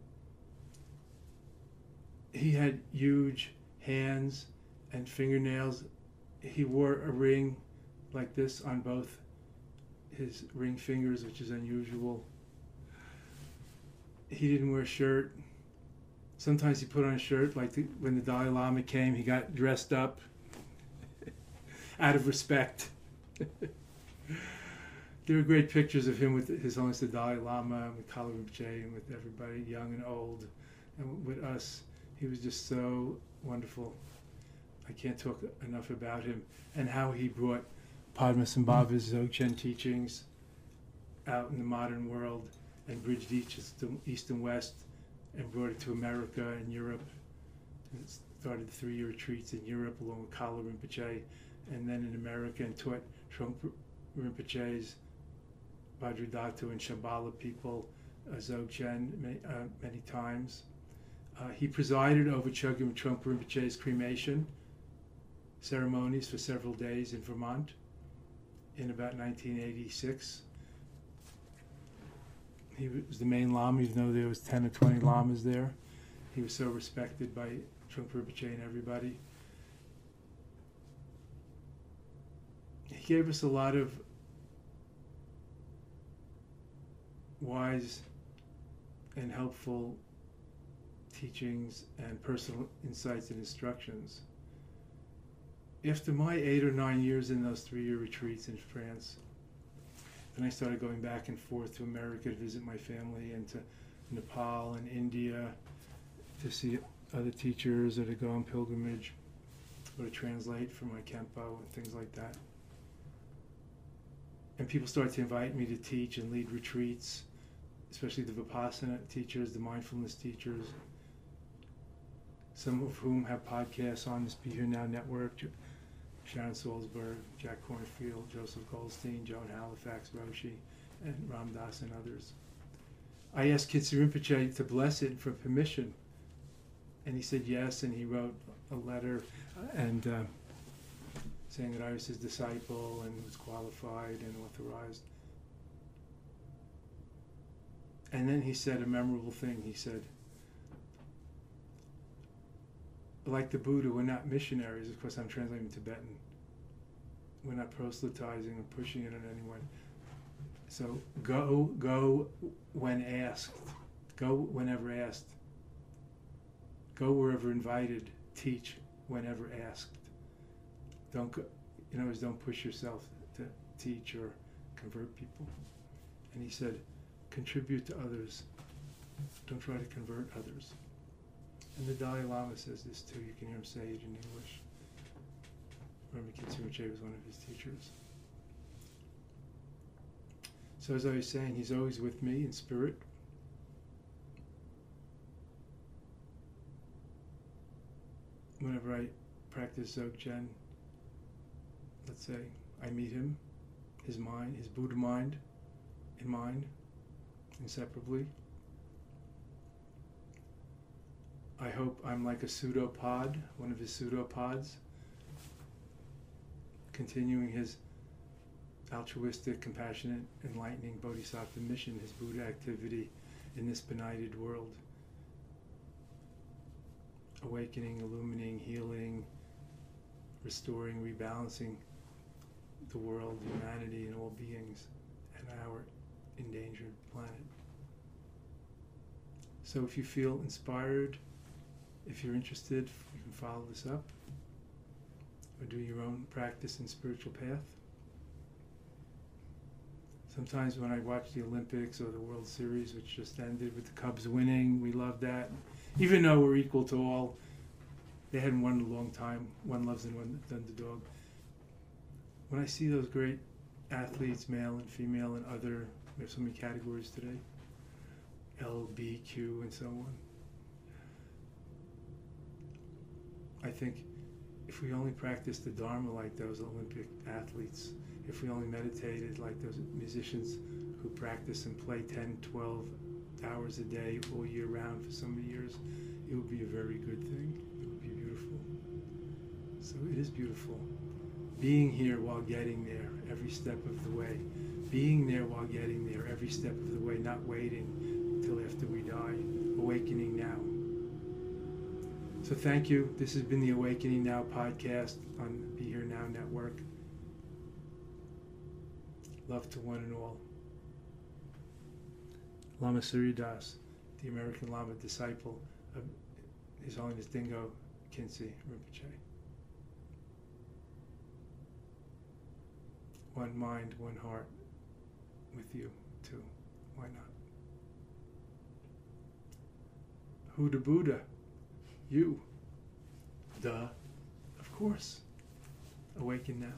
He had huge hands and fingernails. He wore a ring like this on both his ring fingers, which is unusual. He didn't wear a shirt. Sometimes he put on a shirt, like the, when the Dalai Lama came, he got dressed up out of respect. There are great pictures of him with His Holiness the Dalai Lama, with Kala Rinpoche, and with everybody, young and old, and with us. He was just so wonderful. I can't talk enough about him and how he brought Padmasambhava's Dzogchen teachings out in the modern world and bridged east and west and brought it to America and Europe. And started three-year retreats in Europe along with Kala Rinpoche, and then in America, and taught Trungpa Rinpoche's Vajradhatu and Shambhala people uh, Dzogchen many, uh, many times. Uh, he presided over Chogyam Trungpa Rinpoche's cremation ceremonies for several days in Vermont in about nineteen eighty-six. He was the main Lama, even though there was ten or twenty Lamas there. He was so respected by Trungpa Rinpoche and everybody. He gave us a lot of wise and helpful teachings and personal insights and instructions. After my eight or nine years in those three-year retreats in France, then I started going back and forth to America to visit my family, and to Nepal and India to see other teachers, or to go on pilgrimage, or to translate for my Kempo and things like that. And people started to invite me to teach and lead retreats, especially the Vipassana teachers, the mindfulness teachers, some of whom have podcasts on this Be Here Now network. Sharon Salzberg, Jack Cornfield, Joseph Goldstein, Joan Halifax, Roshi, and Ram Dass and others. I asked Khyentse Rinpoche to bless it for permission, and he said yes, and he wrote a letter and uh, saying that I was his disciple and was qualified and authorized. And then he said a memorable thing. He said, like the Buddha, we're not missionaries. Of course, I'm translating Tibetan. We're not proselytizing or pushing it on anyone. So go, go when asked. Go whenever asked. Go wherever invited. Teach whenever asked. Don't go, in other words, don't push yourself to teach or convert people. And he said, contribute to others. Don't try to convert others. And the Dalai Lama says this too. You can hear him say it in English. Remember, Khyentse Rinpoche was one of his teachers. So as I was saying, he's always with me in spirit. Whenever I practice Dzogchen, let's say, I meet him, his mind, his Buddha mind, in mind, inseparably. I hope I'm like a pseudopod, one of his pseudopods, continuing his altruistic, compassionate, enlightening bodhisattva mission, his Buddha activity in this benighted world. Awakening, illuminating, healing, restoring, rebalancing the world, humanity, and all beings, and our endangered planet. So if you feel inspired, if you're interested, you can follow this up or do your own practice and spiritual path. Sometimes when I watch the Olympics or the World Series, which just ended with the Cubs winning, we love that. Even though we're equal to all, they hadn't won in a long time. One loves and one the underdog. When I see those great athletes, male and female, and other, we have so many categories today, L, B, Q, and so on. I think if we only practiced the Dharma like those Olympic athletes, if we only meditated like those musicians who practice and play ten, twelve hours a day all year round for so many years, it would be a very good thing. It would be beautiful. So it is beautiful. Being here while getting there every step of the way. Being there while getting there every step of the way, not waiting until after we die. Awakening now. So thank you. This has been the Awakening Now podcast on Be Here Now Network. Love to one and all. Lama Surya Das, the American Lama disciple of His Holiness Dingo Khyentse Rinpoche. One mind, one heart with you too. Why not? Who the Buddha? You. Duh. Of course. Awaken now.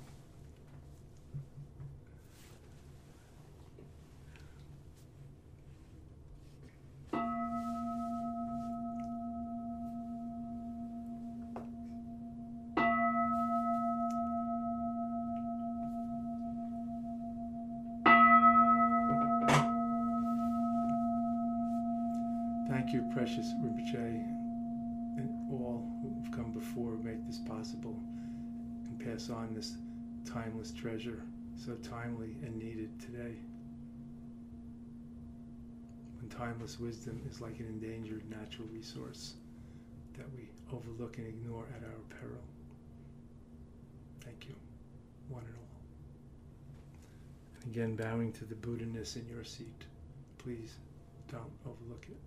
Thank you, precious Rinpoche, and all who have come before make this possible and pass on this timeless treasure, so timely and needed today. When timeless wisdom is like an endangered natural resource that we overlook and ignore at our peril. Thank you, one and all. And again, bowing to the Buddha-ness in your seat. Please don't overlook it.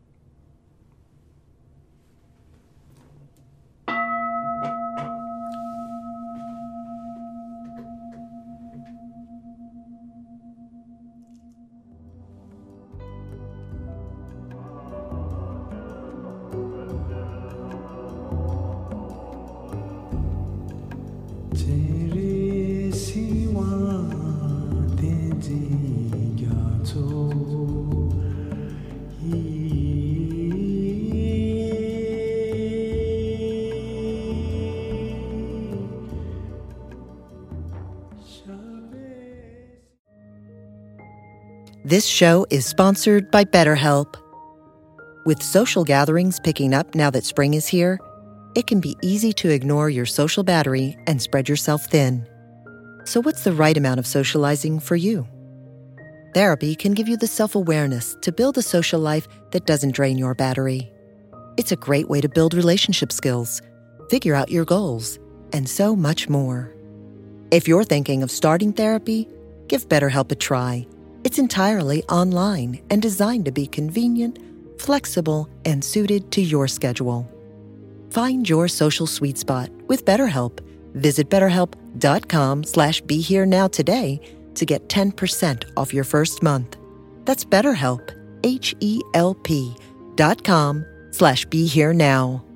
This show is sponsored by BetterHelp. With social gatherings picking up now that spring is here, it can be easy to ignore your social battery and spread yourself thin. So what's the right amount of socializing for you? Therapy can give you the self-awareness to build a social life that doesn't drain your battery. It's a great way to build relationship skills, figure out your goals, and so much more. If you're thinking of starting therapy, give BetterHelp a try. It's entirely online and designed to be convenient, flexible, and suited to your schedule. Find your social sweet spot with BetterHelp. Visit betterhelp.com slash be here now today to get ten percent off your first month. That's BetterHelp, H E L P dot com slash be here now.